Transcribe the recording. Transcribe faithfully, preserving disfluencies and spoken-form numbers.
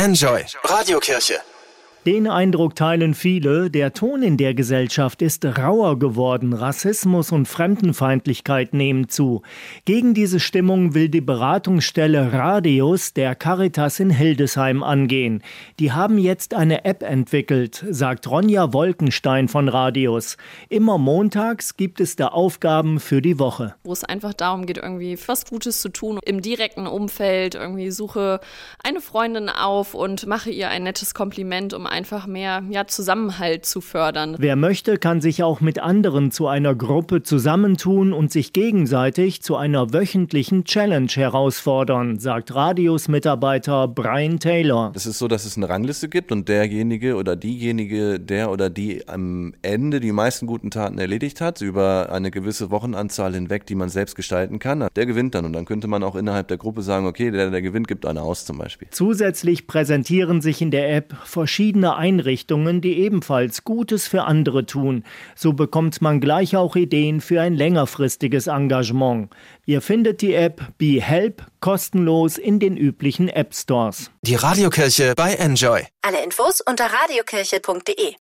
Enjoy Radiokirche. Den Eindruck teilen viele, der Ton in der Gesellschaft ist rauer geworden, Rassismus und Fremdenfeindlichkeit nehmen zu. Gegen diese Stimmung will die Beratungsstelle Radius der Caritas in Hildesheim angehen. Die haben jetzt eine App entwickelt, sagt Ronja Wolkenstein von Radius. Immer montags gibt es da Aufgaben für die Woche. Wo es einfach darum geht, irgendwie was Gutes zu tun im direkten Umfeld. Irgendwie suche eine Freundin auf und mache ihr ein nettes Kompliment, um einfach mehr ja, Zusammenhalt zu fördern. Wer möchte, kann sich auch mit anderen zu einer Gruppe zusammentun und sich gegenseitig zu einer wöchentlichen Challenge herausfordern, sagt Radius-Mitarbeiter Brian Taylor. Es ist so, dass es eine Rangliste gibt und derjenige oder diejenige, der oder die am Ende die meisten guten Taten erledigt hat, über eine gewisse Wochenanzahl hinweg, die man selbst gestalten kann, der gewinnt dann. Und dann könnte man auch innerhalb der Gruppe sagen, okay, der, der gewinnt, gibt eine aus zum Beispiel. Zusätzlich präsentieren sich in der App verschiedene Einrichtungen, die ebenfalls Gutes für andere tun. So bekommt man gleich auch Ideen für ein längerfristiges Engagement. Ihr findet die App BeHelp kostenlos in den üblichen App Stores. Die Radiokirche bei Enjoy. Alle Infos unter radiokirche punkt de.